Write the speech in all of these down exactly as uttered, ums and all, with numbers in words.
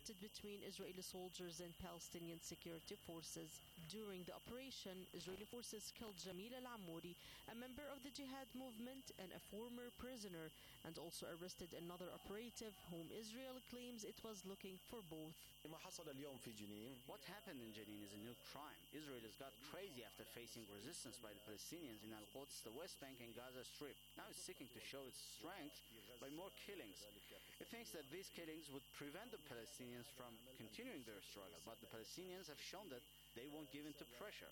erupted between Israeli soldiers and Palestinian security forces. During the operation, Israeli forces killed Jamil al-Amouri, a member of the Jihad movement and a former prisoner, and also arrested another operative whom Israel claims it was looking for both. What happened in Jenin is a new crime. Israel has got crazy after facing resistance by the Palestinians in Al-Quds, the West Bank and Gaza Strip. Now it's seeking to show its strength by more killings. It thinks that these killings would prevent the Palestinians from continuing their struggle, but the Palestinians have shown that they won't give in to pressure.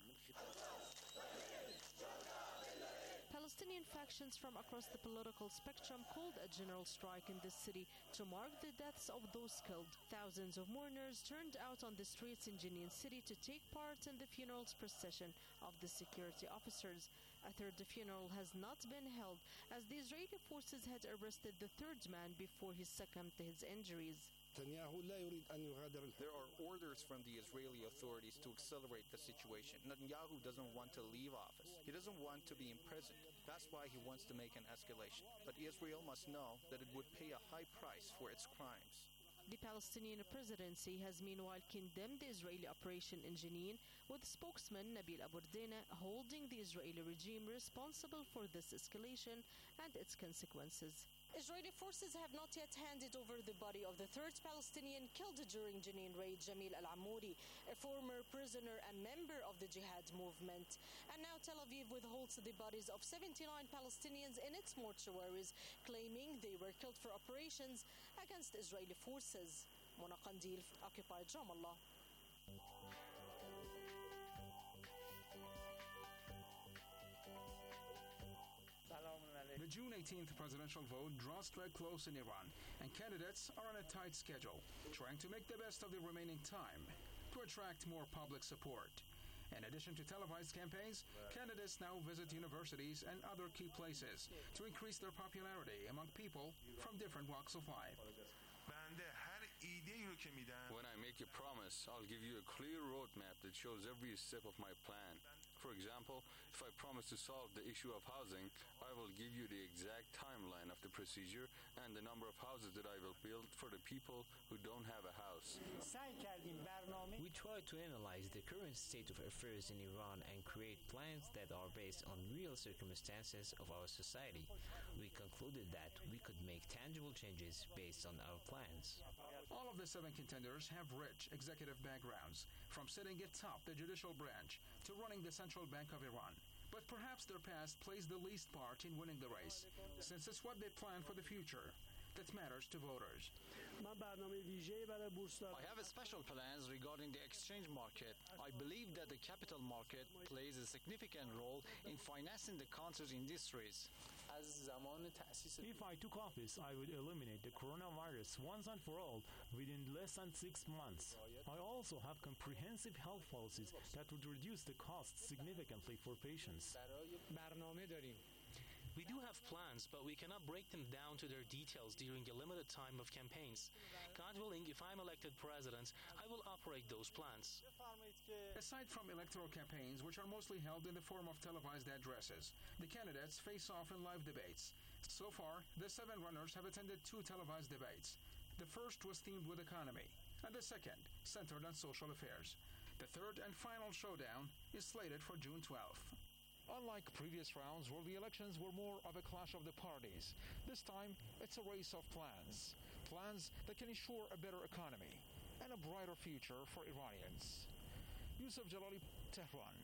Palestinian factions from across the political spectrum called a general strike in the city to mark the deaths of those killed. Thousands of mourners turned out on the streets in Jenin city to take part in the funerals procession of the security officers. A third funeral has not been held as the Israeli forces had arrested the third man before he succumbed to his injuries. There are orders from the Israeli authorities to accelerate the situation. Netanyahu doesn't want to leave office. He doesn't want to be imprisoned. That's why he wants to make an escalation. But Israel must know that it would pay a high price for its crimes. The Palestinian presidency has meanwhile condemned the Israeli operation in Jenin, with spokesman Nabil Abu Erdena holding the Israeli regime responsible for this escalation and its consequences. Israeli forces have not yet handed over the body of the third Palestinian killed during Jenin raid, Jamil al-Amouri, a former prisoner and member of the Jihad movement. And now Tel Aviv withholds the bodies of seventy-nine Palestinians in its mortuaries, claiming they were killed for operations against Israeli forces. Mona Qandil, occupied Ramallah. The June eighteenth presidential vote draws to a close in Iran, and candidates are on a tight schedule, trying to make the best of the remaining time to attract more public support. In addition to televised campaigns, candidates now visit universities and other key places to increase their popularity among people from different walks of life. When I make a promise, I'll give you a clear roadmap that shows every step of my plan. For example, if I promise to solve the issue of housing, I will give you the exact timeline of the procedure and the number of houses that I will build for the people who don't have a house. We try to analyze the current state of affairs in Iran and create plans that are based on real circumstances of our society. We concluded that we could make tangible changes based on our plans. All of the seven contenders have rich executive backgrounds, from sitting atop the judicial branch to running the Central Bank of Iran. But perhaps their past plays the least part in winning the race, since it's what they plan for the future that matters to voters. I have a special plans regarding the exchange market. I believe that the capital market plays a significant role in financing the country's industries. If I took office, I would eliminate the coronavirus once and for all within less than six months. I also have comprehensive health policies that would reduce the costs significantly for patients. We do have plans, but we cannot break them down to their details during a limited time of campaigns. God willing, if I'm elected president, I will operate those plans. Aside from electoral campaigns, which are mostly held in the form of televised addresses, the candidates face off in live debates. So far, the seven runners have attended two televised debates. The first was themed with economy, and the second centered on social affairs. The third and final showdown is slated for June twelfth. Unlike previous rounds where the elections were more of a clash of the parties, this time it's a race of plans. Plans that can ensure a better economy and a brighter future for Iranians. Yusuf Jalali, Tehran.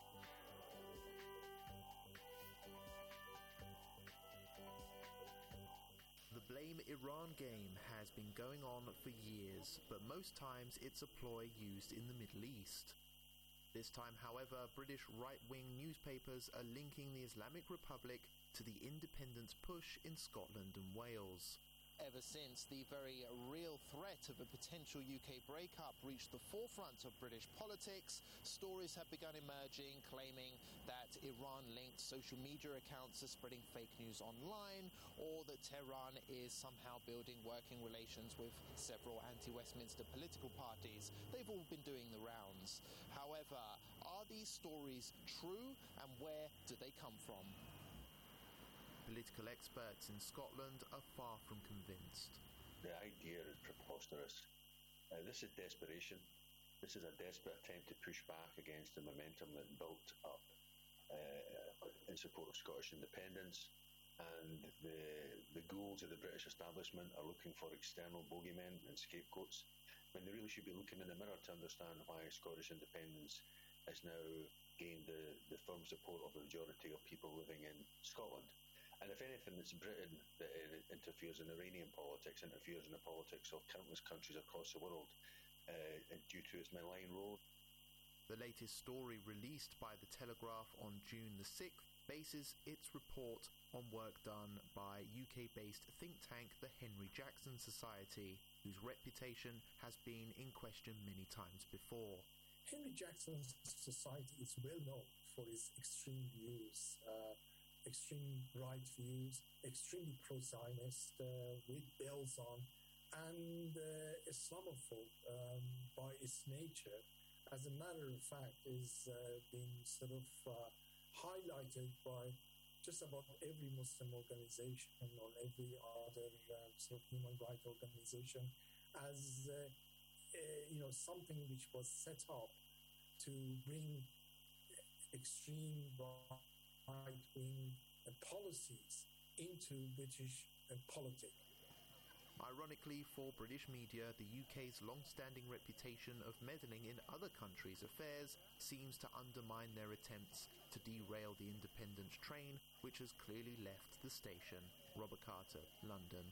The Blame Iran game has been going on for years, but most times it's a ploy used in the Middle East. This time, however, British right-wing newspapers are linking the Islamic Republic to the independence push in Scotland and Wales. Ever since the very real threat of a potential U K breakup reached the forefront of British politics, stories have begun emerging claiming that Iran-linked social media accounts are spreading fake news online, or that Tehran is somehow building working relations with several anti-Westminster political parties. They've all been doing the rounds. However, are these stories true, and where do they come from? Political experts in Scotland are far from convinced. The idea is preposterous. Uh, this this is desperation. This is a desperate attempt to push back against the momentum that built up uh, in support of Scottish independence. And the the ghouls of the British establishment are looking for external bogeymen and scapegoats, when they really should be looking in the mirror to understand why Scottish independence has now gained the, the firm support of the majority of people living in Scotland. And if anything, it's Britain that uh, interferes in Iranian politics, interferes in the politics of countless countries across the world uh, due to its malign role. The latest story released by The Telegraph on June the sixth bases its report on work done by U K-based think tank the Henry Jackson Society, whose reputation has been in question many times before. Henry Jackson's society is well known for its extreme views, uh, extreme right views, extremely pro-Zionist, uh, with bells on, and uh, Islamophobe um, by its nature. As a matter of fact, is uh, being sort of uh, highlighted by just about every Muslim organization or every other uh, sort of human rights organization as uh, uh, you know, something which was set up to bring extreme right-wing uh, policies into British uh, politics. Ironically for British media, the U K's long-standing reputation of meddling in other countries' affairs seems to undermine their attempts to derail the independence train, which has clearly left the station. Robert Carter, London.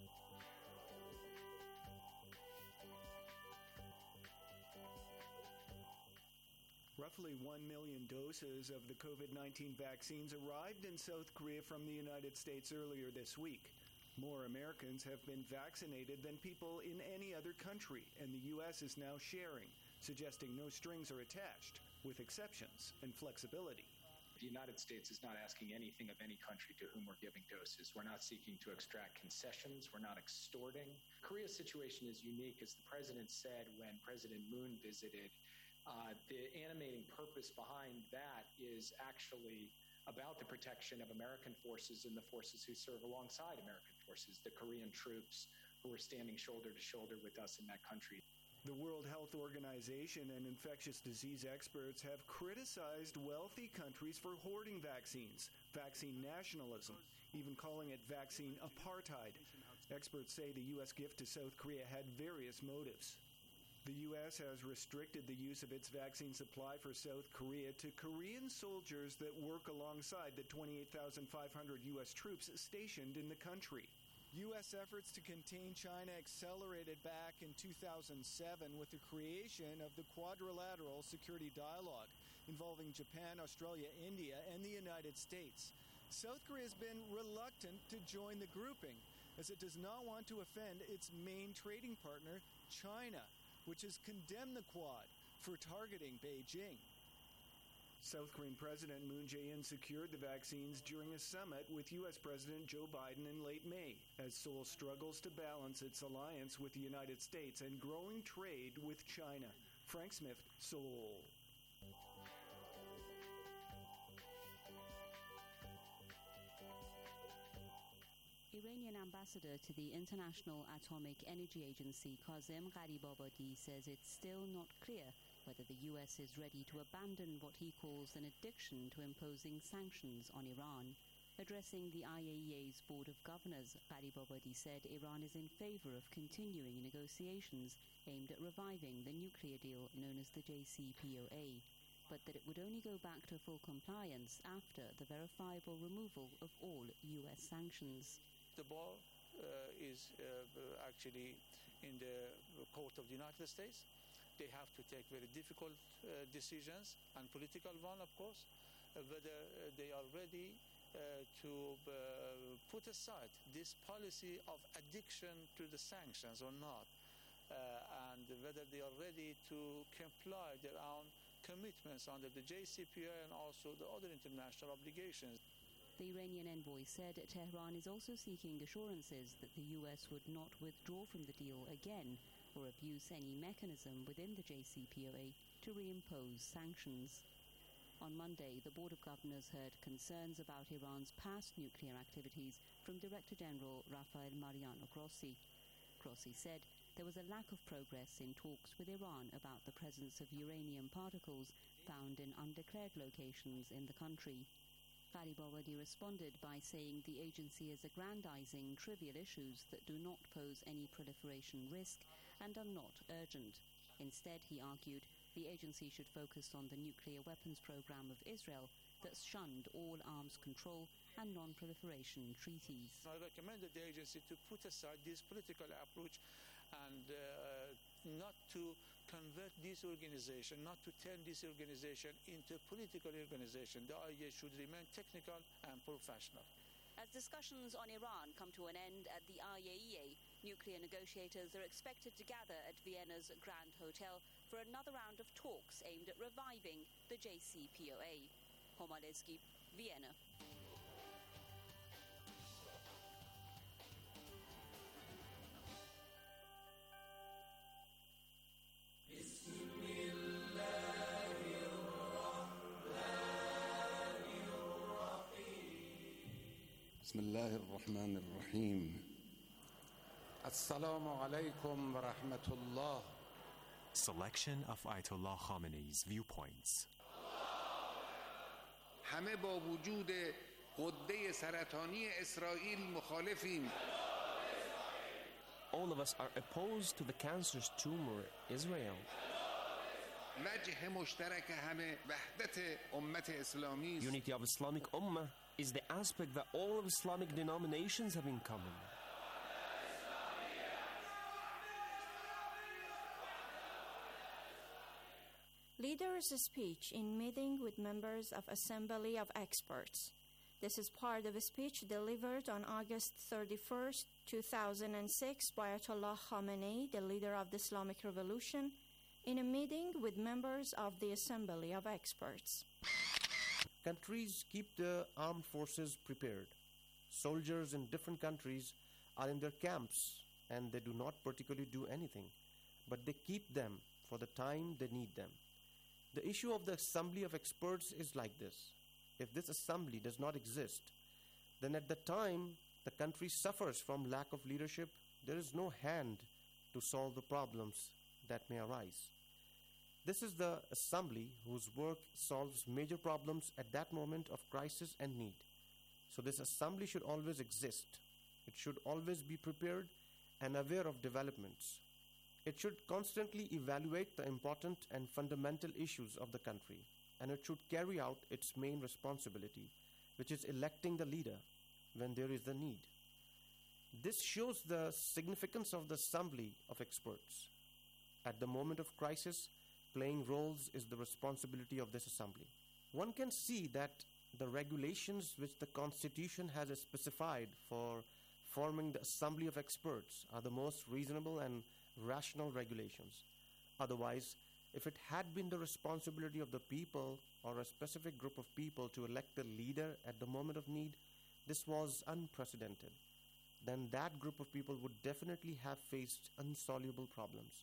Roughly one million doses of the COVID nineteen vaccines arrived in South Korea from the United States earlier this week. More Americans have been vaccinated than people in any other country, and the U S is now sharing, suggesting no strings are attached, with exceptions and flexibility. The United States is not asking anything of any country to whom we're giving doses. We're not seeking to extract concessions. We're not extorting. Korea's situation is unique, as the president said when President Moon visited. Uh, the animating purpose behind that is actually about the protection of American forces and the forces who serve alongside American forces, the Korean troops who are standing shoulder to shoulder with us in that country. The World Health Organization and infectious disease experts have criticized wealthy countries for hoarding vaccines, vaccine nationalism, even calling it vaccine apartheid. Experts say the U S gift to South Korea had various motives. The U S has restricted the use of its vaccine supply for South Korea to Korean soldiers that work alongside the twenty-eight thousand five hundred U S troops stationed in the country. U S efforts to contain China accelerated back in two thousand seven with the creation of the Quadrilateral Security Dialogue involving Japan, Australia, India, and the United States. South Korea has been reluctant to join the grouping, as it does not want to offend its main trading partner, China, which has condemned the Quad for targeting Beijing. South Korean President Moon Jae-in secured the vaccines during a summit with U S President Joe Biden in late May, as Seoul struggles to balance its alliance with the United States and growing trade with China. Frank Smith, Seoul. Iranian ambassador to the International Atomic Energy Agency, Kazem Gharibabadi, says it's still not clear whether the U S is ready to abandon what he calls an addiction to imposing sanctions on Iran. Addressing the I A E A's Board of Governors, Gharibabadi said Iran is in favor of continuing negotiations aimed at reviving the nuclear deal known as the J C P O A, but that it would only go back to full compliance after the verifiable removal of all U S sanctions. The ball uh, is uh, actually in the court of the United States. They have to take very difficult uh, decisions, and political one, of course, uh, whether uh, they are ready uh, to uh, put aside this policy of addiction to the sanctions or not, uh, and whether they are ready to comply their own commitments under the J C P O A and also the other international obligations. The Iranian envoy said Tehran is also seeking assurances that the U S would not withdraw from the deal again or abuse any mechanism within the J C P O A to reimpose sanctions. On Monday, the Board of Governors heard concerns about Iran's past nuclear activities from Director General Rafael Mariano Grossi. Grossi said there was a lack of progress in talks with Iran about the presence of uranium particles found in undeclared locations in the country. Gharibabadi responded by saying the agency is aggrandizing trivial issues that do not pose any proliferation risk and are not urgent. Instead, he argued, the agency should focus on the nuclear weapons program of Israel that's shunned all arms control and non-proliferation treaties. I recommended the agency to put aside this political approach and uh, not to convert this organization, not to turn this organization into a political organization. The I A E A should remain technical and professional. As discussions on Iran come to an end at the I A E A, nuclear negotiators are expected to gather at Vienna's Grand Hotel for another round of talks aimed at reviving the J C P O A. Homa Lezgi, Vienna. بسم الله الرحمن الرحيم السلام عليكم ورحمة الله. Selection of Ayatollah Khamenei's viewpoints. همه با وجود غده سرطانی اسرائیل مخالفیم. All of us are opposed to the cancerous tumor Israel. وجه مشترک همه وحدت امت اسلامی است. Unity of Islamic Ummah is the aspect that all of Islamic denominations have in common. Leader's speech in meeting with members of Assembly of Experts. This is part of a speech delivered on August thirty-first, two thousand six by Ayatollah Khamenei, the leader of the Islamic Revolution, in a meeting with members of the Assembly of Experts. Countries keep the armed forces prepared. Soldiers in different countries are in their camps and they do not particularly do anything, but they keep them for the time they need them. The issue of the Assembly of Experts is like this. If this assembly does not exist, then at the time the country suffers from lack of leadership, there is no hand to solve the problems that may arise. This is the assembly whose work solves major problems at that moment of crisis and need. So this assembly should always exist. It should always be prepared and aware of developments. It should constantly evaluate the important and fundamental issues of the country, and it should carry out its main responsibility, which is electing the leader when there is the need. This shows the significance of the Assembly of Experts. At the moment of crisis, playing roles is the responsibility of this assembly. One can see that the regulations which the Constitution has specified for forming the Assembly of Experts are the most reasonable and rational regulations. Otherwise, if it had been the responsibility of the people or a specific group of people to elect a leader at the moment of need, this was unprecedented. Then that group of people would definitely have faced insoluble problems.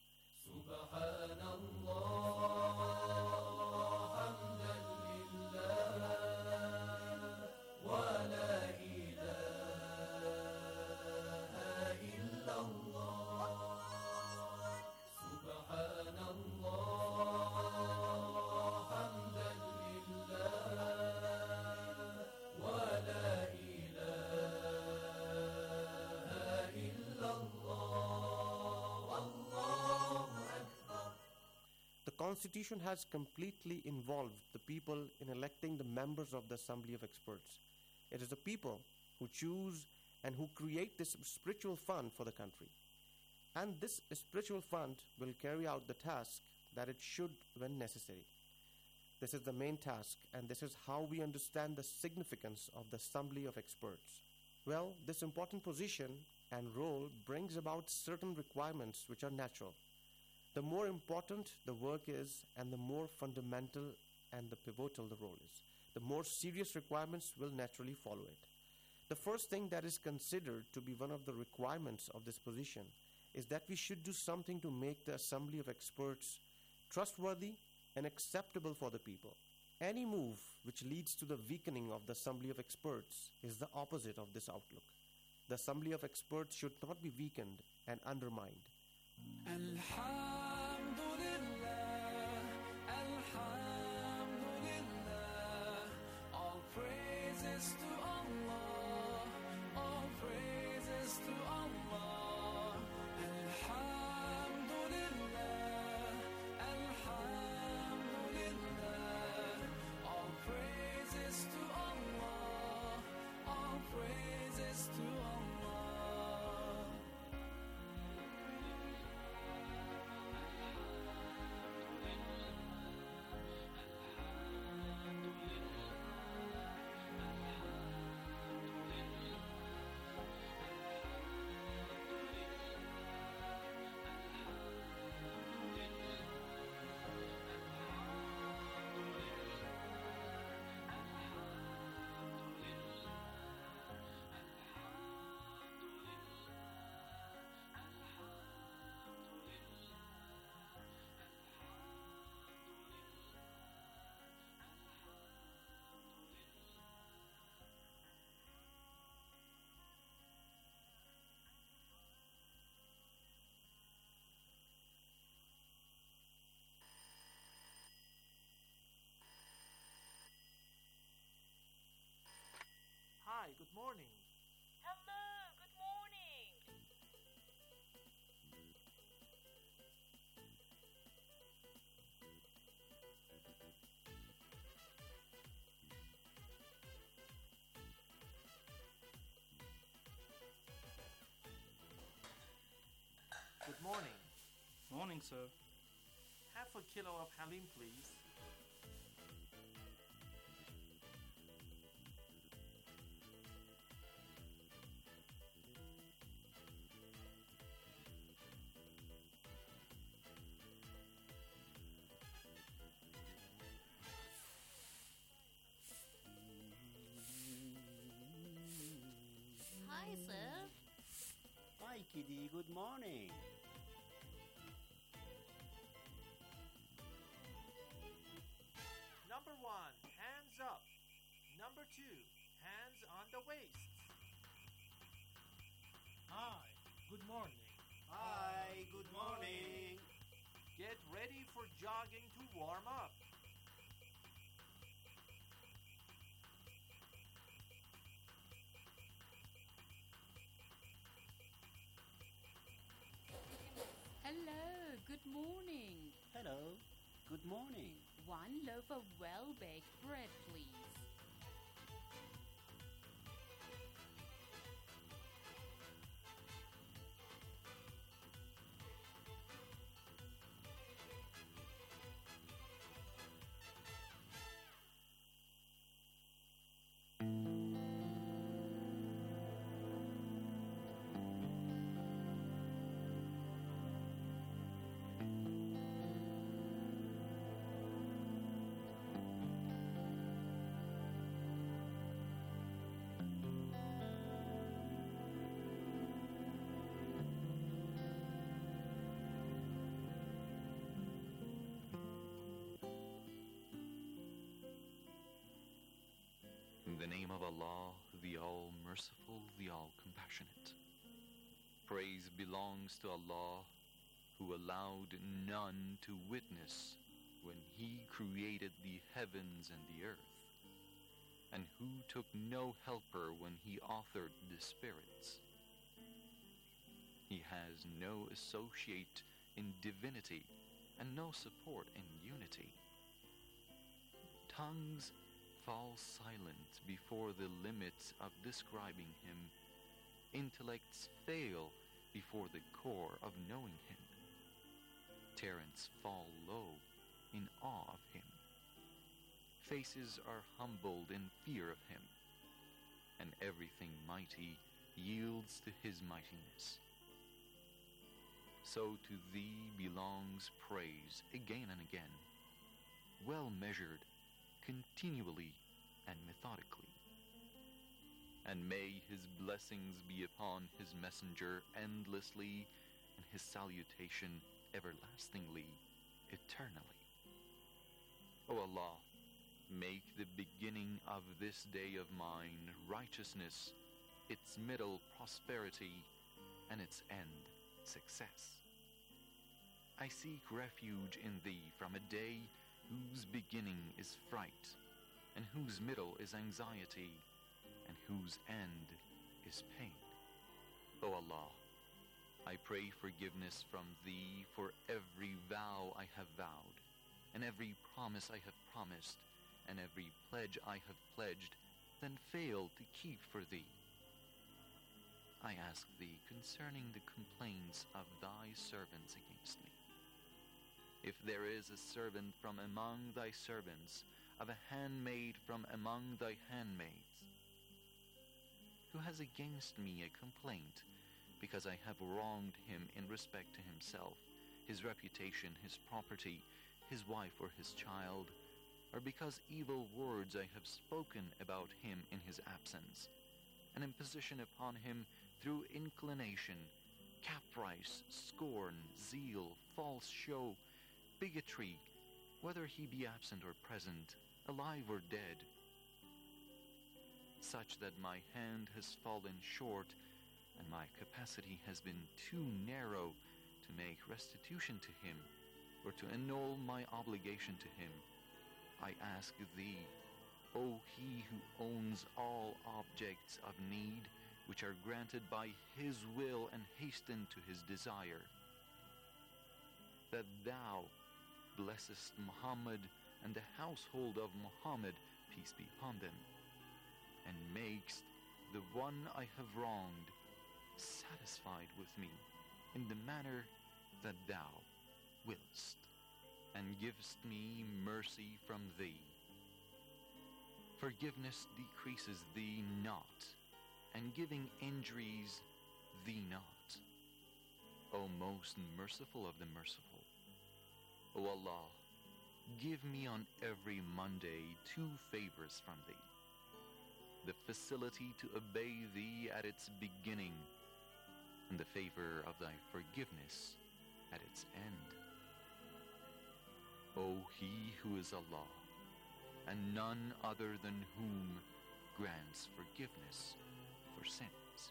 The Constitution has completely involved the people in electing the members of the Assembly of Experts. It is the people who choose and who create this spiritual fund for the country. And this spiritual fund will carry out the task that it should when necessary. This is the main task, and this is how we understand the significance of the Assembly of Experts. Well, this important position and role brings about certain requirements which are natural. The more important the work is and the more fundamental and the pivotal the role is, the more serious requirements will naturally follow it. The first thing that is considered to be one of the requirements of this position is that we should do something to make the Assembly of Experts trustworthy and acceptable for the people. Any move which leads to the weakening of the Assembly of Experts is the opposite of this outlook. The Assembly of Experts should not be weakened and undermined. Alhamdulillah, Alhamdulillah, all praises to Allah, all praises to Allah. Alhamdulillah, Alhamdulillah, all praises to Allah, all praises to Allah. Hi, good morning. Hello, good morning. Good morning. Morning, sir. Half a kilo of halim, please. Hi, sir. Hi, Kitty. Good morning. Number one, hands up. Number two, hands on the waist. Hi, good morning. Hi, good morning. Get ready for jogging to warm up. Hello, good morning. Hello, good morning. One loaf of well-baked bread, please. In the name of Allah, the All-Merciful, the All-Compassionate. Praise belongs to Allah, who allowed none to witness when He created the heavens and the earth, and who took no helper when He authored the spirits. He has no associate in divinity and no support in unity. Tongues fall silent before the limits of describing Him. Intellects fail before the core of knowing Him. Parents fall low in awe of Him. Faces are humbled in fear of Him, and everything mighty yields to His mightiness. So to Thee belongs praise again and again, well measured, continually and methodically. And may His blessings be upon His messenger endlessly, and His salutation everlastingly, eternally. O Allah, make the beginning of this day of mine righteousness, its middle prosperity, and its end success. I seek refuge in thee from a day whose beginning is fright, and whose middle is anxiety, and whose end is pain. O Allah, I pray forgiveness from thee for every vow I have vowed, and every promise I have promised, and every pledge I have pledged, then failed to keep for thee. I ask thee concerning the complaints of thy servants against me. If there is a servant from among thy servants, of a handmaid from among thy handmaids, who has against me a complaint, because I have wronged him in respect to himself, his reputation, his property, his wife or his child, or because evil words I have spoken about him in his absence, an imposition upon him through inclination, caprice, scorn, zeal, false show, bigotry, whether he be absent or present, alive or dead, such that my hand has fallen short and my capacity has been too narrow to make restitution to him or to annul my obligation to him, I ask thee, O he who owns all objects of need, which are granted by his will and hasten to his desire, that thou blessest Muhammad and the household of Muhammad, peace be upon them, and makest the one I have wronged satisfied with me in the manner that thou willst, and givest me mercy from thee. Forgiveness decreases thee not, and giving injuries thee not. O most merciful of the merciful, O Allah, give me on every Monday two favors from thee: the facility to obey thee at its beginning, and the favor of thy forgiveness at its end. O he who is Allah, and none other than whom grants forgiveness for sins.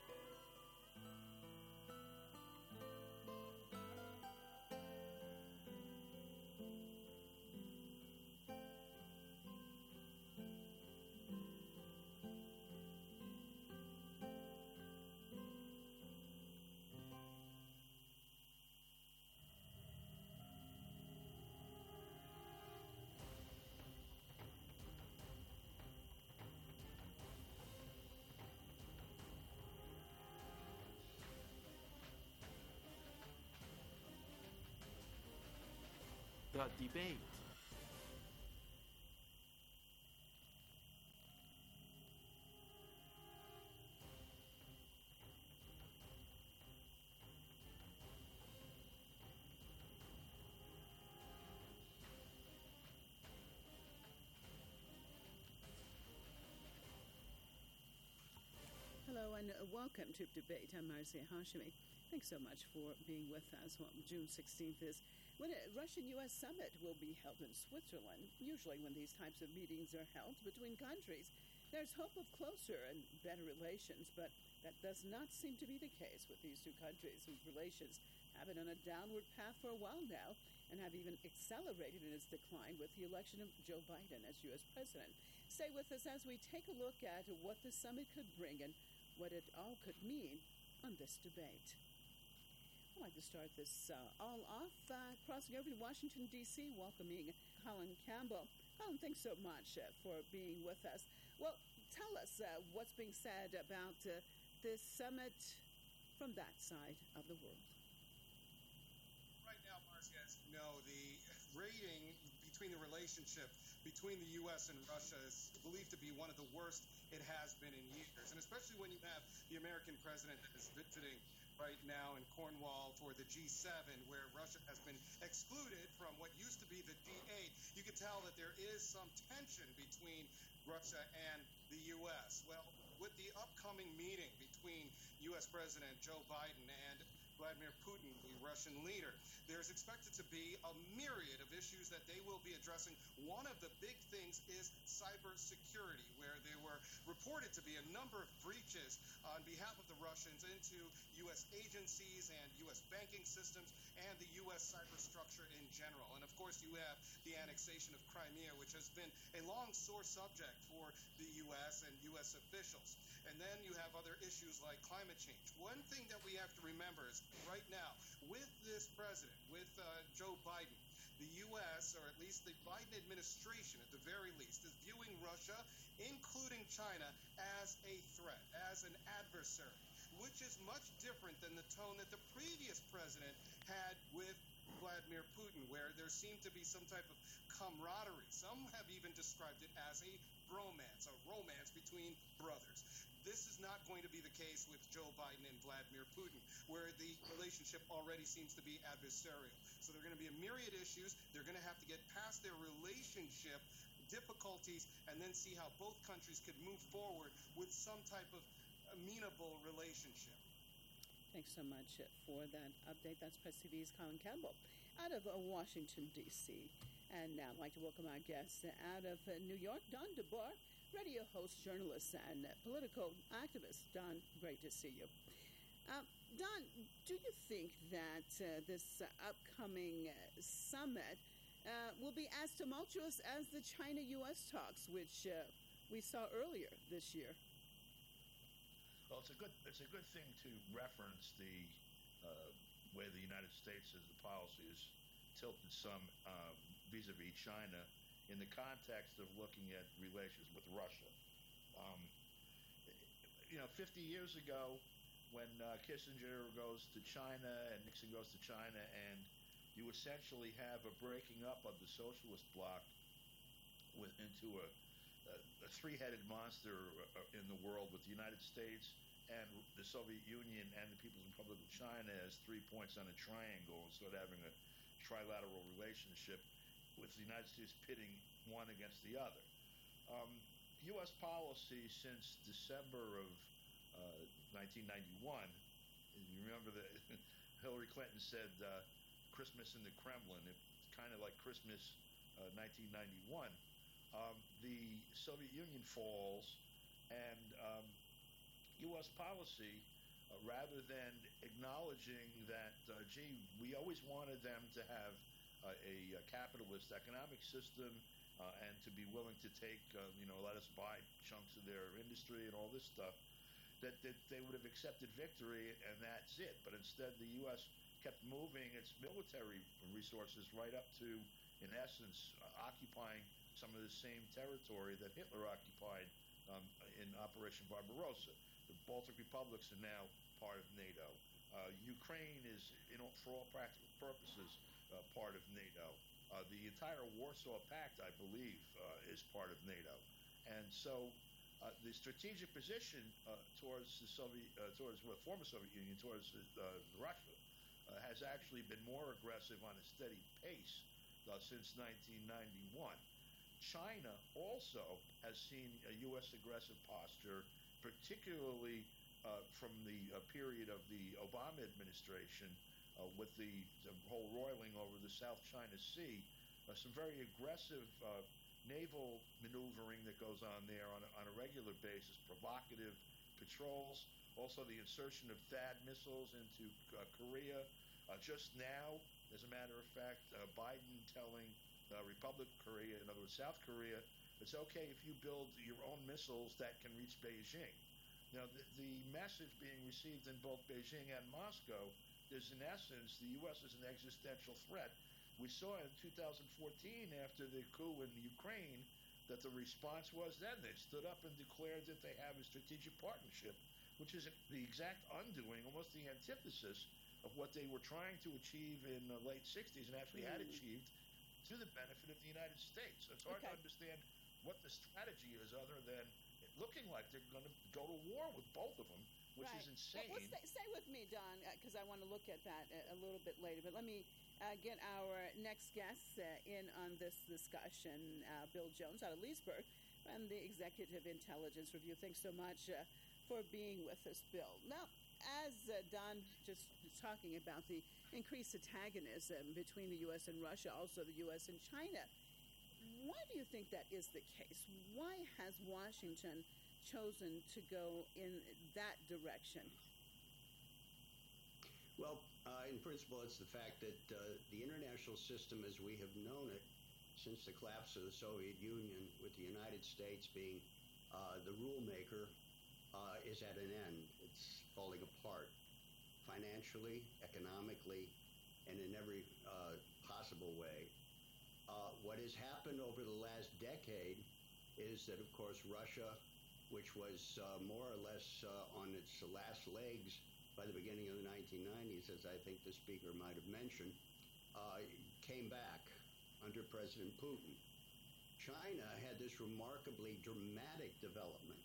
The debate. Hello and welcome to Debate. I'm Marzieh Hashemi. Thanks so much for being with us. Well, June sixteenth is when a Russian-U S summit will be held in Switzerland. Usually when these types of meetings are held between countries, there's hope of closer and better relations, but that does not seem to be the case with these two countries, whose relations have been on a downward path for a while now and have even accelerated in its decline with the election of Joe Biden as U S president. Stay with us as we take a look at what the summit could bring and what it all could mean on this debate. I'd like to start this uh, all off, uh, crossing over to Washington, D C, welcoming Colin Campbell. Colin, thanks so much uh, for being with us. Well, tell us uh, what's being said about uh, this summit from that side of the world. Right now, Marcia, as you know, the rating between the relationship between the U S and Russia is believed to be one of the worst it has been in years, and especially when you have the American president that is visiting right now in Cornwall for the G seven, where Russia has been excluded from what used to be the D eight. You can tell that there is some tension between Russia and the U S. Well, with the upcoming meeting between U S President Joe Biden and Vladimir Putin, the Russian leader. There's expected to be a myriad of issues that they will be addressing. One of the big things is cybersecurity, where there were reported to be a number of breaches on behalf of the Russians into U S agencies and U S banking systems and the U S cyberstructure in general. And of course, you have the annexation of Crimea, which has been a long sore subject for the U S and U S officials. And then you have other issues like climate change. One thing that we have to remember is right now, with this president, with uh, Joe Biden, the U S, or at least the Biden administration at the very least, is viewing Russia, including China, as a threat, as an adversary, which is much different than the tone that the previous president had with Vladimir Putin, where there seemed to be some type of camaraderie. Some have even described it as a bromance, a romance between brothers. This is not going to be the case with Joe Biden and Vladimir Putin, where the relationship already seems to be adversarial. So there are going to be a myriad of issues. They're going to have to get past their relationship difficulties and then see how both countries could move forward with some type of amenable relationship. Thanks so much for that update. That's Press T V's Colin Campbell out of uh, Washington, D C And now I'd like to welcome our guest out of uh, New York, Don DeBar, radio host, journalist, and uh, political activist. Don, great to see you. Uh, Don, do you think that uh, this uh, upcoming uh, summit uh, will be as tumultuous as the China-U S talks, which uh, we saw earlier this year? Well, it's a good it's a good thing to reference the uh, way the United States as the policy is tilted some uh, vis-a-vis China in the context of looking at relations with Russia. Um, you know, fifty years ago, when uh, Kissinger goes to China and Nixon goes to China, and you essentially have a breaking up of the socialist bloc with, into a a three-headed monster in the world, with the United States and the Soviet Union and the People's Republic of China as three points on a triangle, instead of having a trilateral relationship with the United States pitting one against the other. Um, U S policy since December of uh, nineteen ninety-one, you remember that Hillary Clinton said uh, Christmas in the Kremlin, it's kind of like Christmas uh, nineteen ninety-one. Um, the Soviet Union falls, and um, U S policy, uh, rather than acknowledging that, uh, gee, we always wanted them to have uh, a, a capitalist economic system uh, and to be willing to take, uh, you know, let us buy chunks of their industry and all this stuff, that, that they would have accepted victory and that's it. But instead, the U S kept moving its military resources right up to, in essence, uh, occupying some of the same territory that Hitler occupied um, in Operation Barbarossa. The Baltic republics are now part of NATO. Uh, Ukraine is, you know, for all practical purposes, uh, part of NATO. Uh, the entire Warsaw Pact, I believe, uh, is part of NATO. And so uh, the strategic position uh, towards the Soviet, uh, towards well, former Soviet Union, towards uh, Russia, uh, has actually been more aggressive on a steady pace uh, since nineteen ninety-one. China also has seen a U S aggressive posture, particularly uh, from the uh, period of the Obama administration, uh, with the, the whole roiling over the South China Sea, uh, some very aggressive uh, naval maneuvering that goes on there on a, on a regular basis, provocative patrols, also the insertion of THAAD missiles into uh, Korea. Uh, just now, as a matter of fact, uh, Biden telling Uh, Republic of Korea, in other words, South Korea, it's okay if you build your own missiles that can reach Beijing. Now, the, the message being received in both Beijing and Moscow is, in essence, the U S is an existential threat. We saw in two thousand fourteen, after the coup in Ukraine, that the response was then they stood up and declared that they have a strategic partnership, which is the exact undoing, almost the antithesis of what they were trying to achieve in the late sixties and actually mm. had achieved, to the benefit of the United States. So it's hard okay. to understand what the strategy is, other than it looking like they're going to go to war with both of them, which right. is insane. Well, well, stay, stay with me, Don, because uh, I want to look at that a, a little bit later. But let me uh, get our next guest uh, in on this discussion. Uh, Bill Jones out of Leesburg from the Executive Intelligence Review. Thanks so much uh, for being with us, Bill. Now, as uh, Don just was talking about the increased antagonism between the U S and Russia, also the U S and China, why do you think that is the case? Why has Washington chosen to go in that direction? Well, uh, in principle, it's the fact that uh, the international system as we have known it since the collapse of the Soviet Union, with the United States being uh, the rule maker, uh, is at an end. It's falling apart financially, economically, and in every uh, possible way. Uh, what has happened over the last decade is that, of course, Russia, which was uh, more or less uh, on its last legs by the beginning of the nineteen nineties, as I think the speaker might have mentioned, uh, came back under President Putin. China had this remarkably dramatic development,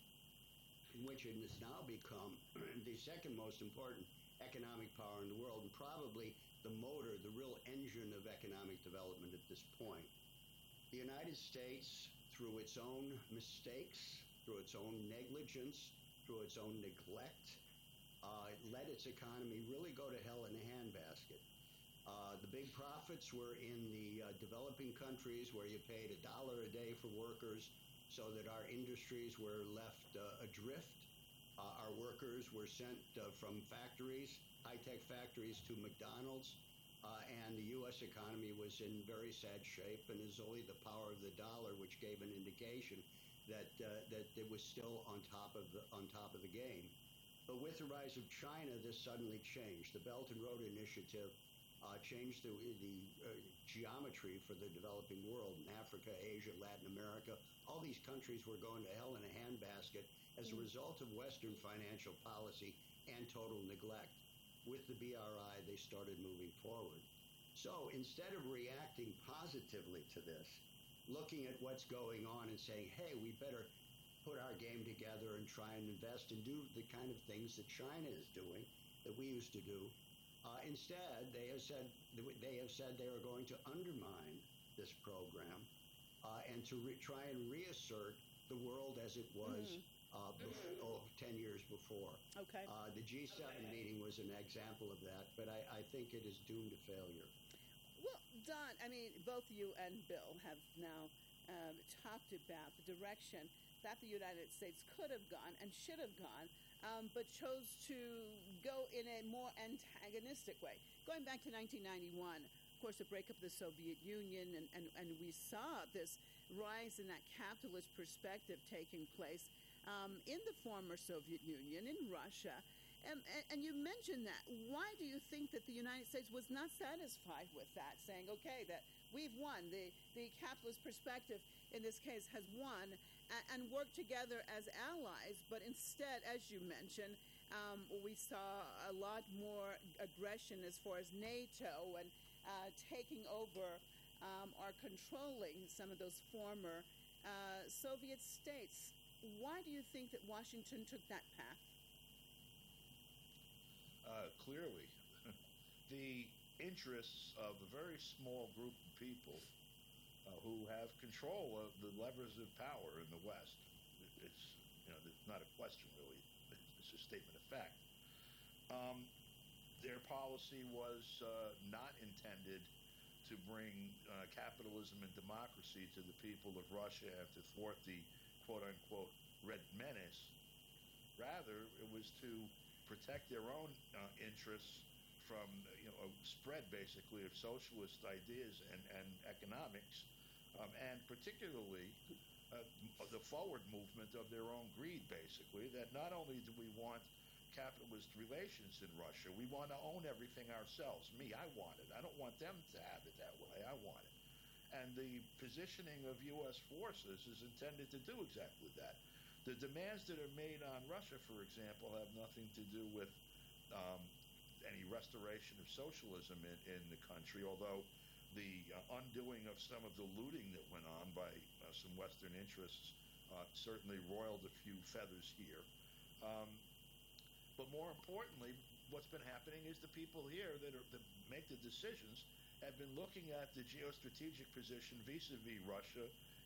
in which it has now become the second most important economic power in the world, and probably the motor, the real engine of economic development at this point. The United States, through its own mistakes, through its own negligence, through its own neglect, uh, let its economy really go to hell in a handbasket. Uh, the big profits were in the uh, developing countries, where you paid a dollar a day for workers, so that our industries were left uh, adrift. Uh, our workers were sent uh, from factories, high-tech factories, to McDonald's, uh, and the U S economy was in very sad shape, and it was only the power of the dollar which gave an indication that uh, that it was still on top of the on top of the game. But with the rise of China, this suddenly changed. The Belt and Road Initiative uh, changed the the uh, geometry for the developing world. In Africa, Asia, Latin America, all these countries were going to hell in a handbasket as a result of Western financial policy and total neglect. With the B R I, they started moving forward. So instead of reacting positively to this, looking at what's going on and saying, hey, we better put our game together and try and invest and do the kind of things that China is doing, that we used to do, uh, instead, they have said they have said they are going to undermine this program uh, and to re- try and reassert the world as it was mm. Uh, before, oh, ten years before. Okay. Uh, the G seven okay. meeting was an example of that, but I, I think it is doomed to failure. Well, Don, I mean, both you and Bill have now um, talked about the direction that the United States could have gone and should have gone, um, but chose to go in a more antagonistic way. Going back to nineteen ninety-one, of course, the breakup of the Soviet Union, and, and, and we saw this rise in that capitalist perspective taking place Um, in the former Soviet Union, in Russia. Um, and, and you mentioned that. Why do you think that the United States was not satisfied with that, saying, okay, that we've won, the, the capitalist perspective in this case has won, and, and worked together as allies, but instead, as you mentioned, um, we saw a lot more aggression as far as NATO and uh, taking over um, or controlling some of those former uh, Soviet states. Why do you think that Washington took that path? Uh, clearly, the interests of a very small group of people uh, who have control of the levers of power in the West. It's, you know, it's not a question, really. It's a statement of fact. Um, their policy was uh, not intended to bring uh, capitalism and democracy to the people of Russia and to thwart the quote-unquote Red Menace. Rather, it was to protect their own uh, interests from, you know, a spread, basically, of socialist ideas and, and economics, um, and particularly uh, the forward movement of their own greed, basically, that not only do we want capitalist relations in Russia, we want to own everything ourselves. Me, I want it. I don't want them to have it that way. I want it. And the positioning of U S forces is intended to do exactly that. The demands that are made on Russia, for example, have nothing to do with um, any restoration of socialism in, in the country, although the uh, undoing of some of the looting that went on by uh, some Western interests uh, certainly roiled a few feathers here. Um, but more importantly, what's been happening is the people here that, are, that make the decisions have been looking at the geostrategic position vis-a-vis Russia, c-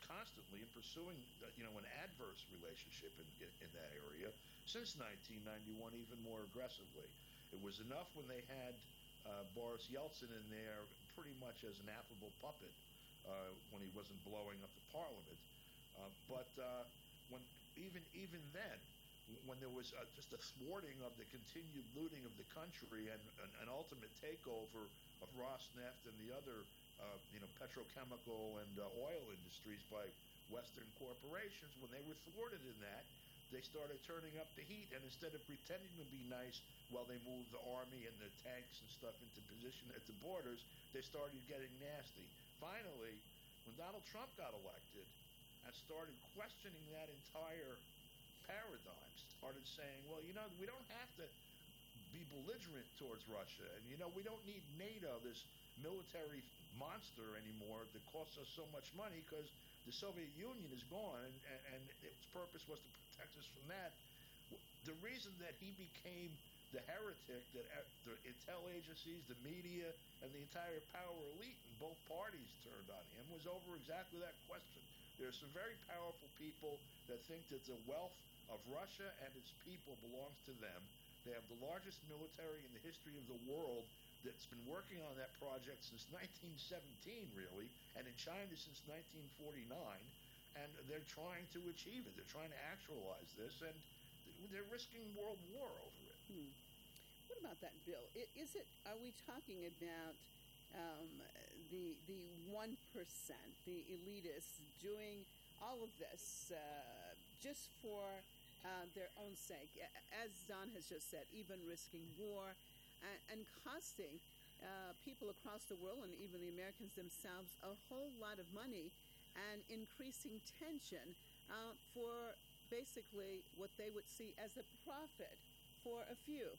constantly in pursuing, uh, you know, an adverse relationship in, in, in that area since nineteen ninety-one, even more aggressively. It was enough when they had uh, Boris Yeltsin in there pretty much as an affable puppet uh, when he wasn't blowing up the parliament. Uh, but uh, when even even then, when there was uh, just a thwarting of the continued looting of the country and an, an ultimate takeover of Rosneft and the other, uh, you know, petrochemical and uh, oil industries by Western corporations, when they were thwarted in that, they started turning up the heat, and instead of pretending to be nice while they moved the army and the tanks and stuff into position at the borders, they started getting nasty. Finally, when Donald Trump got elected and started questioning that entire paradigm, started saying, well, you know, we don't have to be belligerent towards Russia, and, you know, we don't need NATO, this military monster anymore that costs us so much money because the Soviet Union is gone, and, and, and its purpose was to protect us from that. The reason that he became the heretic that the intel agencies, the media, and the entire power elite in both parties turned on him was over exactly that question. There are some very powerful people that think that the wealth of Russia and its people belongs to them. They have the largest military in the history of the world that's been working on that project since nineteen seventeen, really, and in China since nineteen forty-nine, and they're trying to achieve it. They're trying to actualize this, and they're risking world war over it. Hmm. What about that, Bill? Is it? Are we talking about um, the the one percent, the elitists, doing all of this uh, just for uh, their own sake? As Don has just said, even risking war and, and costing uh, people across the world and even the Americans themselves a whole lot of money and increasing tension uh, for basically what they would see as a profit for a few.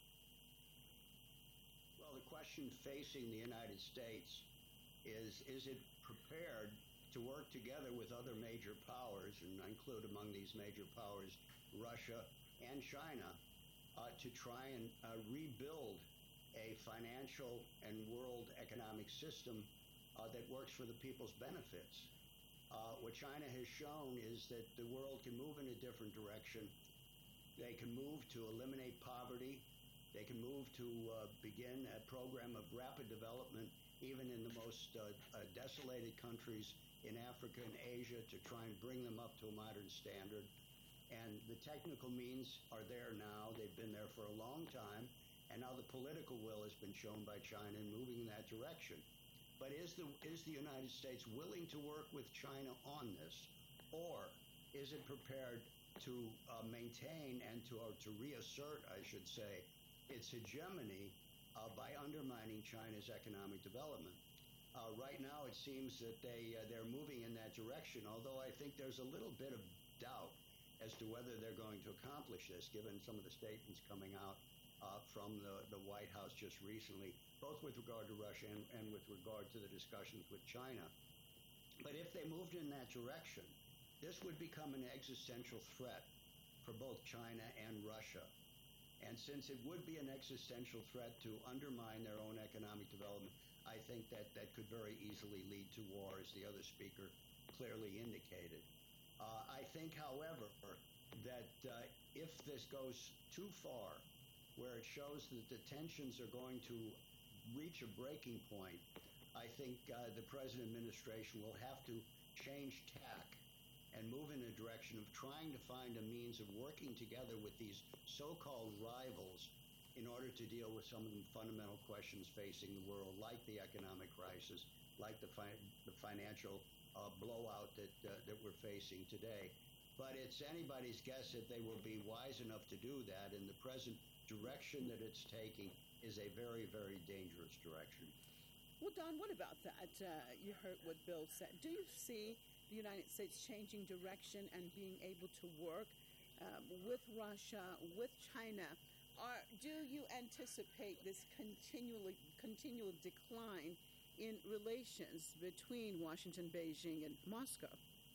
Well, the question facing the United States is, is it prepared to work together with other major powers, and I include among these major powers Russia and China, uh, to try and uh, rebuild a financial and world economic system uh, that works for the people's benefits? Uh, what China has shown is that the world can move in a different direction. They can move to eliminate poverty. They can move to uh, begin a program of rapid development, even in the most uh, uh, desolated countries in Africa and Asia, to try and bring them up to a modern standard. And the technical means are there now. They've been there for a long time. And now the political will has been shown by China in moving in that direction. But is the is the United States willing to work with China on this, or is it prepared to uh, maintain and to or to reassert, I should say, its hegemony uh, by undermining China's economic development? Uh, right now, it seems that they uh, they're moving in that direction. Although I think there's a little bit of doubt as to whether they're going to accomplish this, given some of the statements coming out Uh, from the, the White House just recently, both with regard to Russia and, and with regard to the discussions with China. But if they moved in that direction, this would become an existential threat for both China and Russia. And since it would be an existential threat to undermine their own economic development, I think that that could very easily lead to war, as the other speaker clearly indicated. Uh, I think, however, that uh, if this goes too far, where it shows that the tensions are going to reach a breaking point, I think uh, the President administration will have to change tack and move in a direction of trying to find a means of working together with these so-called rivals in order to deal with some of the fundamental questions facing the world, like the economic crisis, like the, fi- the financial uh, blowout that, uh, that we're facing today. But it's anybody's guess that they will be wise enough to do that, and the present direction that it's taking is a very, very dangerous direction. Well, Don, what about that? Uh, you heard what Bill said. Do you see the United States changing direction and being able to work um, with Russia, with China? Or do you anticipate this continually, continual decline in relations between Washington, Beijing, and Moscow?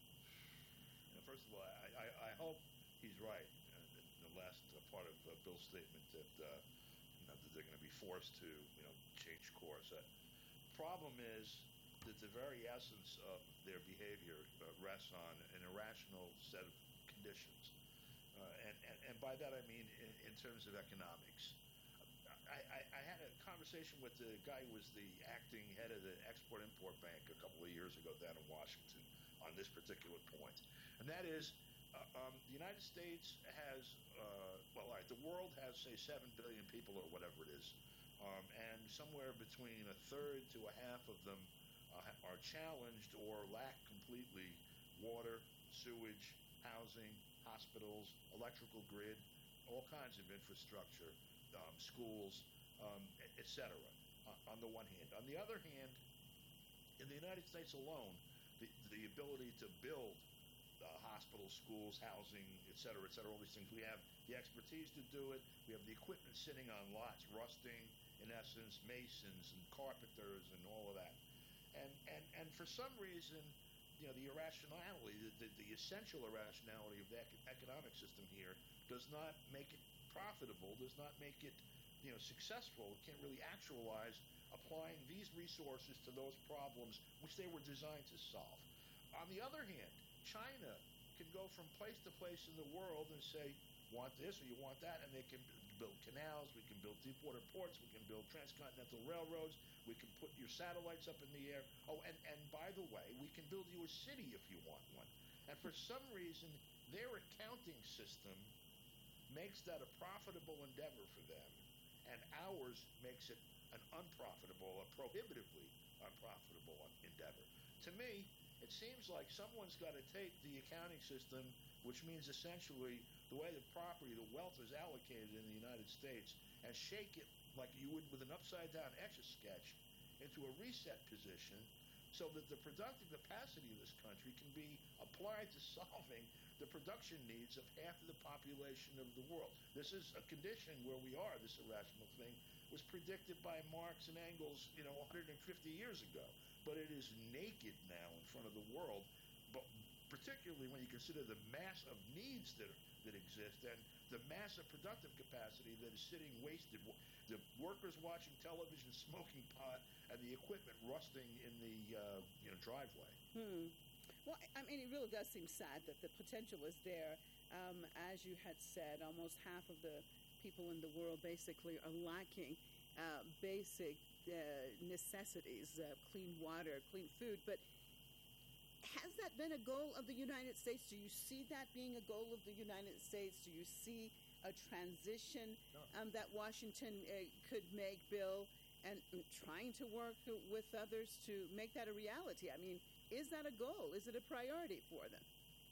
First of all, I, I, I hope he's right. Uh, the last uh, part of uh, Bill's statement that, uh, you know, that they're going to be forced to, you know, change course. Uh, the problem is that the very essence of their behavior uh, rests on an irrational set of conditions. Uh, and, and, and by that I mean in, in terms of economics. I, I, I had a conversation with the guy who was the acting head of the Export-Import Bank a couple of years ago down in Washington on this particular point. And that is, uh, um, the United States has, uh, well, all right, the world has, say, seven billion people or whatever it is. Um, and somewhere between a third to a half of them uh, are challenged or lack completely water, sewage, housing, hospitals, electrical grid, all kinds of infrastructure, um, schools, um, et cetera, uh, on the one hand. On the other hand, in the United States alone, the, the ability to build uh, hospitals, schools, housing, et cetera, et cetera, all these things, we have the expertise to do it. We have the equipment sitting on lots, rusting, in essence, masons and carpenters and all of that. And, and, and for some reason, you know, the irrationality, the, the, the essential irrationality of the economic system here does not make it profitable, does not make it, you know, successful. It can't really actualize applying these resources to those problems which they were designed to solve. On the other hand, China can go from place to place in the world and say, want this or you want that, and they can build canals, we can build deep water ports, we can build transcontinental railroads, we can put your satellites up in the air. Oh, and, and by the way, we can build you a city if you want one. And for some reason, their accounting system makes that a profitable endeavor for them, and ours makes it an unprofitable, a prohibitively unprofitable endeavor. To me, it seems like someone's got to take the accounting system, which means essentially the way the property, the wealth is allocated in the United States, and shake it like you would with an upside-down Etch-a-Sketch into a reset position so that the productive capacity of this country can be applied to solving the production needs of half of the population of the world. This is a condition where we are, this irrational thing, was predicted by Marx and Engels, you know, one hundred fifty years ago. But it is naked now in front of the world, but particularly when you consider the mass of needs that that exist and the massive productive capacity that is sitting wasted. The workers watching television, smoking pot, and the equipment rusting in the uh, you know driveway. Hmm. Well, I mean, it really does seem sad that the potential is there. Um, as you had said, almost half of the people in the world basically are lacking uh, basic uh, necessities, uh, clean water, clean food. But has that been a goal of the United States? Do you see that being a goal of the United States? Do you see a transition um, that Washington uh, could make, Bill, and uh, trying to work with others to make that a reality? I mean, is that a goal? Is it a priority for them?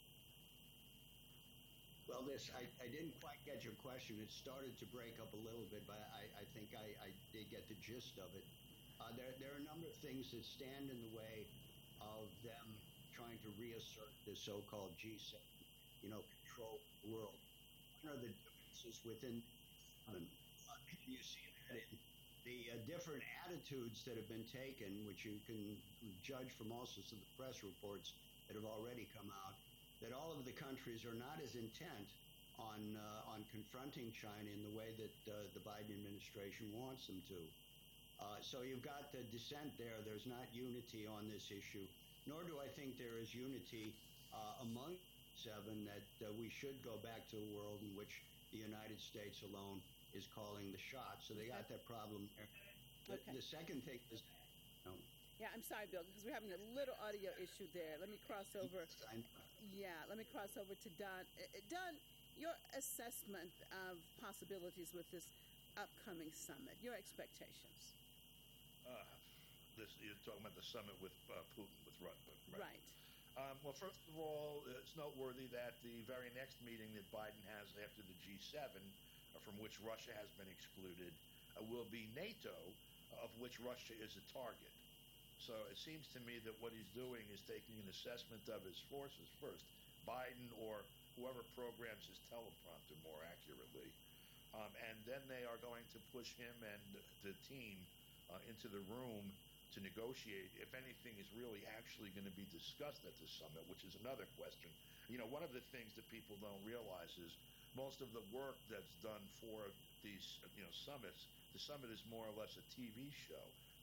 Well, this, I, I didn't quite get your question. It started to break up a little bit, but I, I think I, I did get the gist of it. Uh, there, there are a number of things that stand in the way of them trying to reassert the so-called G seven, you know, control the world. One are the differences within them. Uh, you see that in the uh, different attitudes that have been taken, which you can judge from all sorts of the press reports that have already come out, that all of the countries are not as intent on uh, on confronting China in the way that uh, the Biden administration wants them to. Uh, so you've got the dissent there. There's not unity on this issue, nor do I think there is unity uh, among seven that uh, we should go back to a world in which the United States alone is calling the shots. So they got that problem there. The, Okay. the second thing is, no, Yeah, I'm sorry, Bill, because we're having a little audio issue there. Let me cross over. Yeah, let me cross over to Don. Uh, uh, Don, your assessment of possibilities with this upcoming summit, your expectations. Uh, this you're talking about the summit with uh, Putin, with Russia, right? Right. Um, well, first of all, it's noteworthy that the very next meeting that Biden has after the G seven, uh, from which Russia has been excluded, uh, will be NATO, of which Russia is a target. So it seems to me that what he's doing is taking an assessment of his forces first, Biden or whoever programs his teleprompter more accurately. Um, and then they are going to push him and the team uh, into the room to negotiate if anything is really actually going to be discussed at the summit, which is another question. You know, one of the things that people don't realize is most of the work that's done for these, you know, summits, the summit is more or less a T V show.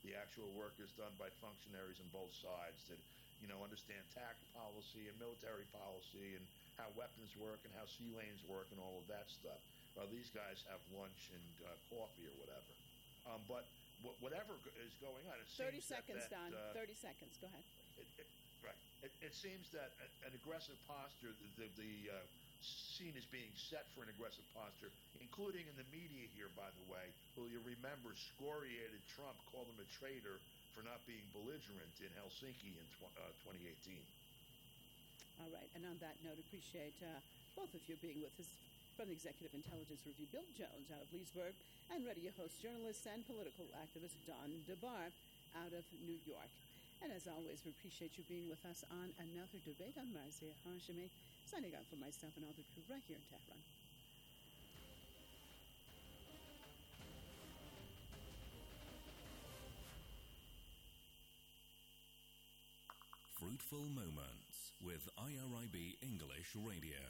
the actual work is done by functionaries on both sides that, you know, understand tax policy and military policy and how weapons work and how sea lanes work and all of that stuff. Well, these guys have lunch and uh, coffee or whatever. Um, but wh- whatever go- is going on, it thirty seems that, seconds, that, Don. uh, thirty seconds. Go ahead. It, it, right. It, it seems that a, an aggressive posture, the, the, the uh, scene is being set for an aggressive posture, including in the media here, by the way, who you remember scoriated Trump, called him a traitor for not being belligerent in Helsinki in tw- uh, twenty eighteen. All right. And on that note, appreciate uh, both of you being with us from the Executive Intelligence Review. Bill Jones out of Leesburg, and radio host, journalist, and political activist Don DeBar out of New York. And as always, we appreciate you being with us on another debate. I'm Marcia Hashimi, signing out for myself and all the crew right here in Tehran. Fruitful Moments with I R I B English Radio.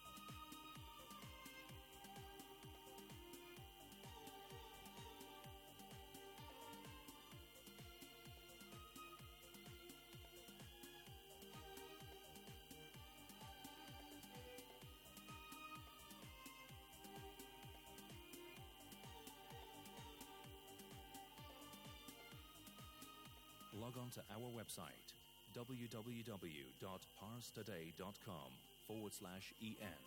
Log on to our website, www.parstoday.com forward slash en.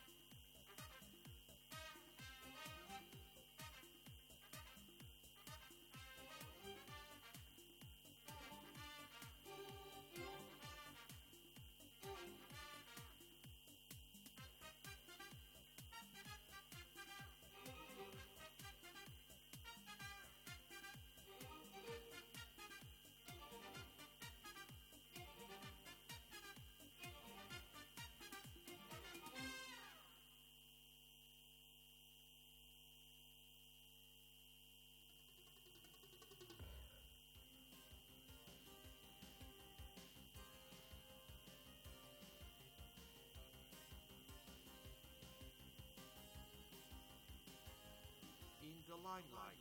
In the limelight.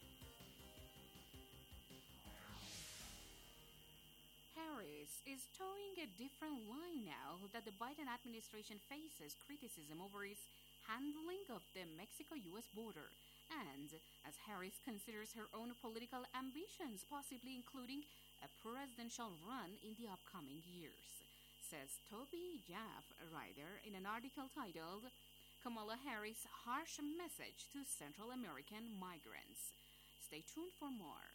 Harris is towing a different line now that the Biden administration faces criticism over its handling of the Mexico-U S border, and as Harris considers her own political ambitions, possibly including a presidential run in the upcoming years, says Toby Jaff, a writer, in an article titled Kamala Harris' Harsh Message to Central American Migrants. Stay tuned for more.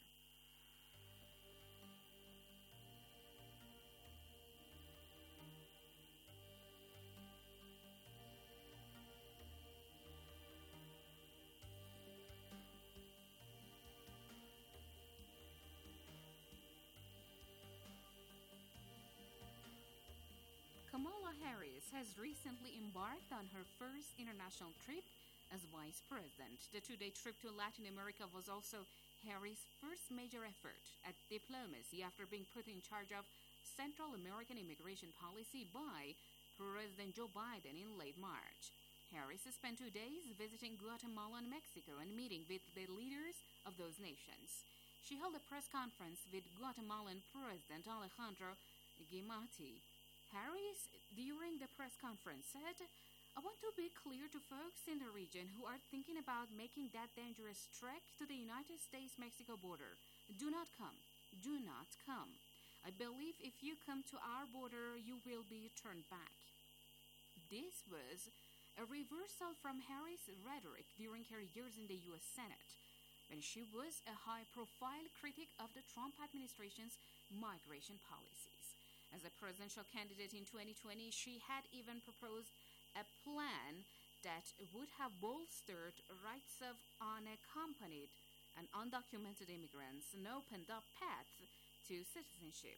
Kamala Harris has recently embarked on her first international trip as vice president. The two-day trip to Latin America was also Harris' first major effort at diplomacy after being put in charge of Central American immigration policy by President Joe Biden in late March. Harris spent two days visiting Guatemala and Mexico and meeting with the leaders of those nations. She held a press conference with Guatemalan President Alejandro Giammattei. Harris, during the press conference, said, "I want to be clear to folks in the region who are thinking about making that dangerous trek to the United States-Mexico border. Do not come. Do not come. I believe if you come to our border, you will be turned back." This was a reversal from Harris' rhetoric during her years in the U S Senate, when she was a high-profile critic of the Trump administration's migration policies. As a presidential candidate in twenty twenty, she had even proposed a plan that would have bolstered rights of unaccompanied and undocumented immigrants and opened up paths to citizenship.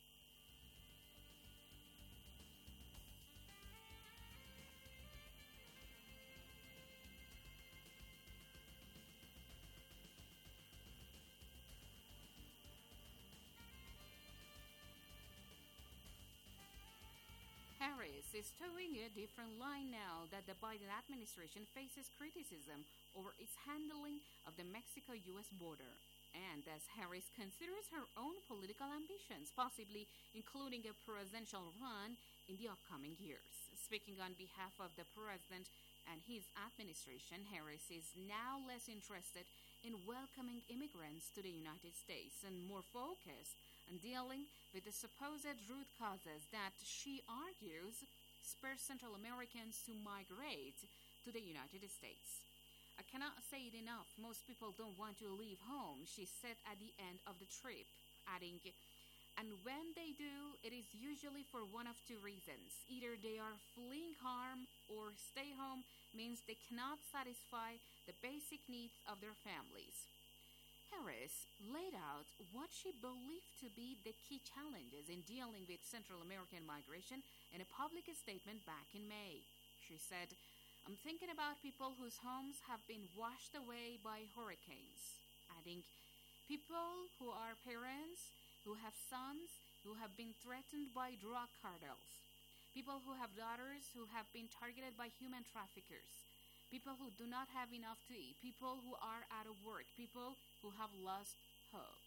Harris is towing a different line now that the Biden administration faces criticism over its handling of the Mexico-U S border. And as Harris considers her own political ambitions, possibly including a presidential run in the upcoming years. Speaking on behalf of the president and his administration, Harris is now less interested in welcoming immigrants to the United States and more focused on dealing with the supposed root causes that she argues spur Central Americans to migrate to the United States. I cannot say it enough. Most people don't want to leave home, she said at the end of the trip, adding, and when they do, it is usually for one of two reasons. Either they are fleeing harm, or stay home means they cannot satisfy the basic needs of their families. Harris laid out what she believed to be the key challenges in dealing with Central American migration in a public statement back in May. She said, I'm thinking about people whose homes have been washed away by hurricanes, adding, people who are parents, who have sons, who have been threatened by drug cartels, people who have daughters who have been targeted by human traffickers, people who do not have enough to eat, people who are out of work, people who have lost hope.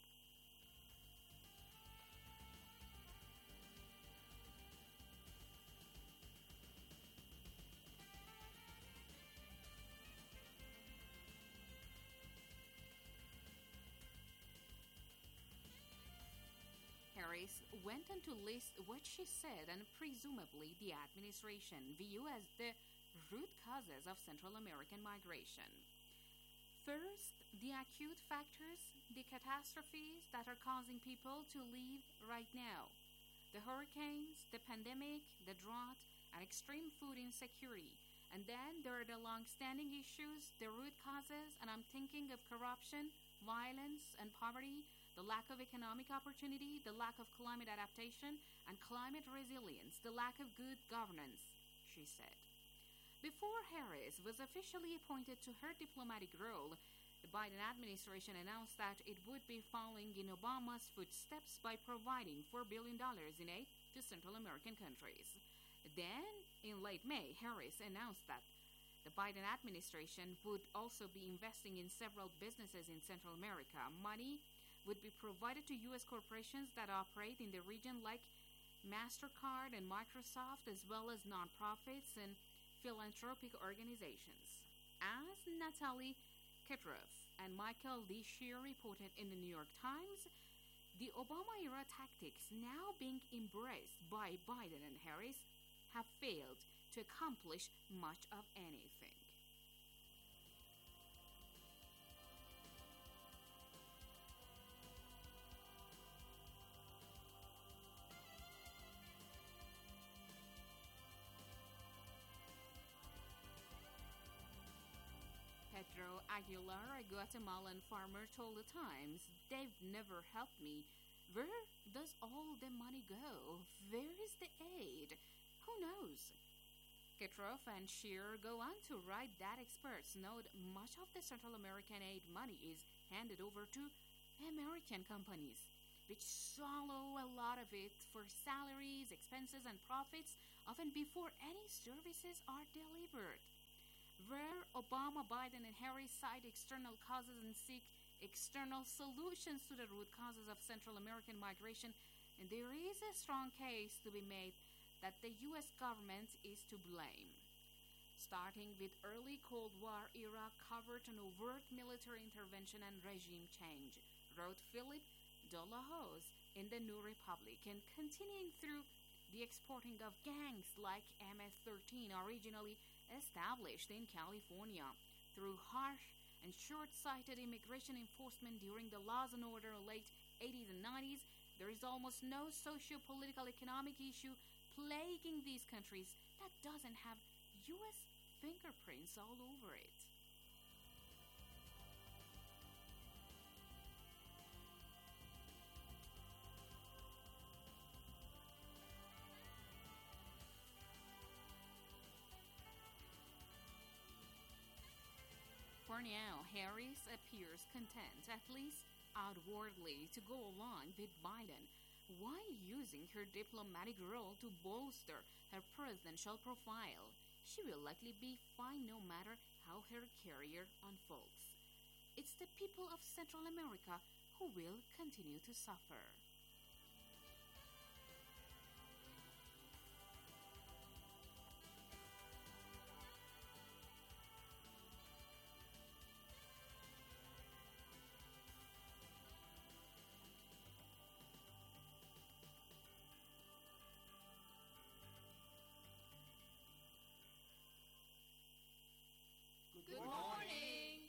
Harris went on to list what she said and presumably the administration view as the root causes of Central American migration. First, the acute factors, the catastrophes that are causing people to leave right now. The hurricanes, the pandemic, the drought, and extreme food insecurity. And then there are the long-standing issues, the root causes, and I'm thinking of corruption, violence, and poverty, the lack of economic opportunity, the lack of climate adaptation, and climate resilience, the lack of good governance, she said. Before Harris was officially appointed to her diplomatic role, the Biden administration announced that it would be following in Obama's footsteps by providing four billion dollars in aid to Central American countries. Then, in late May, Harris announced that the Biden administration would also be investing in several businesses in Central America. Money would be provided to U S corporations that operate in the region like MasterCard and Microsoft, as well as nonprofits and philanthropic organizations. As Natalie Ketroff and Michael D. Shear reported in the New York Times, the Obama-era tactics now being embraced by Biden and Harris have failed to accomplish much of anything. Pedro Aguilar, a Guatemalan farmer, told the Times, they've never helped me. Where does all the money go? Where is the aid? Who knows? Ketroff and Shear go on to write that experts note much of the Central American aid money is handed over to American companies, which swallow a lot of it for salaries, expenses, and profits, often before any services are delivered. Where Obama, Biden, and Harris cite external causes and seek external solutions to the root causes of Central American migration, and there is a strong case to be made that the U S government is to blame. Starting with early Cold War era covert and overt military intervention and regime change, wrote Philip Delahoz in the New Republic, and continuing through the exporting of gangs like M S thirteen, originally established in California, through harsh and short-sighted immigration enforcement during the laws and order late eighties and nineties, there is almost no socio-political economic issue plaguing these countries that doesn't have U S fingerprints all over it. For now, Harris appears content, at least outwardly, to go along with Biden, while using her diplomatic role to bolster her presidential profile. She will likely be fine no matter how her career unfolds. it's the people of Central America who will continue to suffer. Good morning.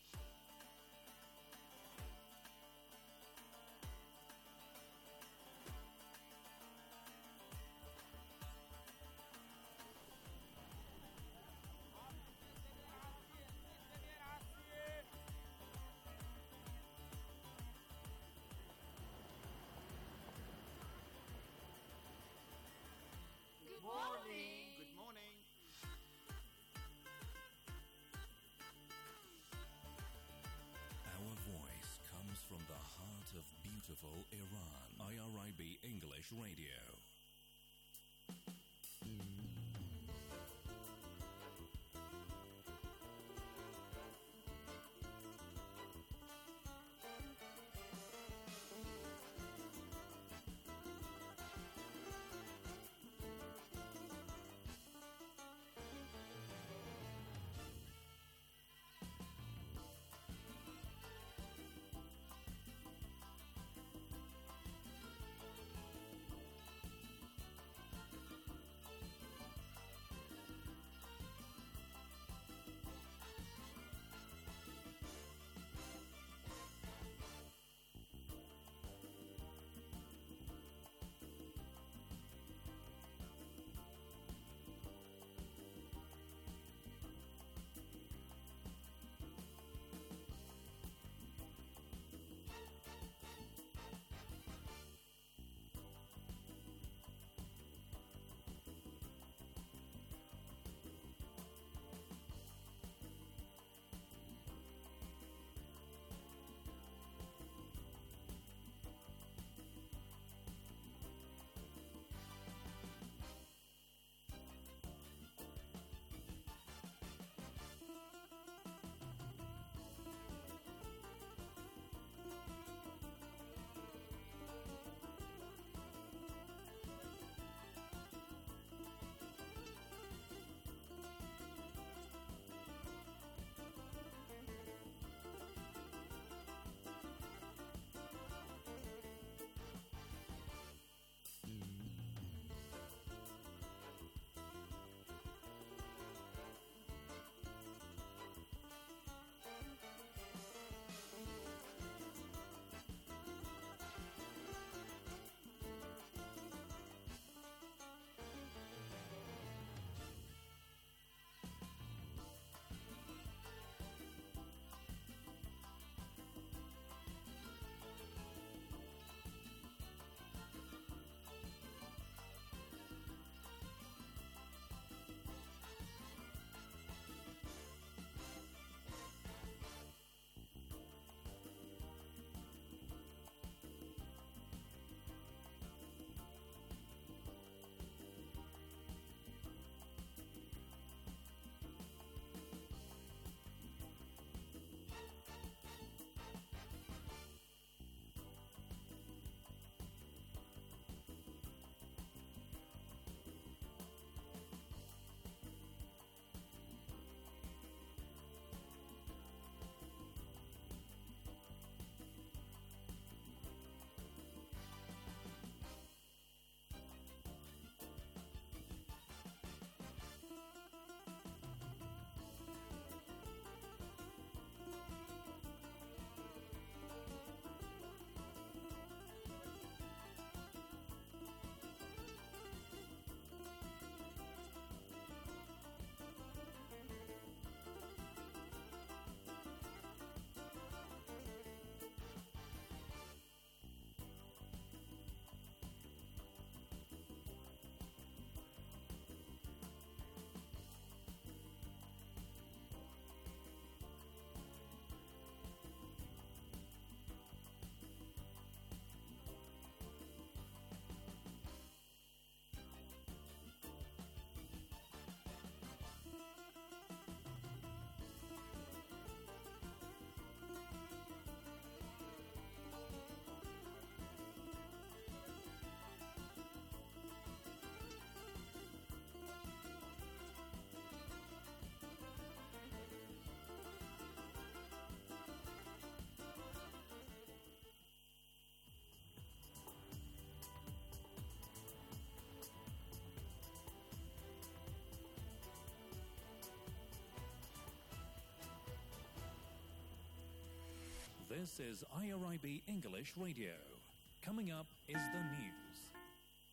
This is I R I B English Radio. Coming up is the news.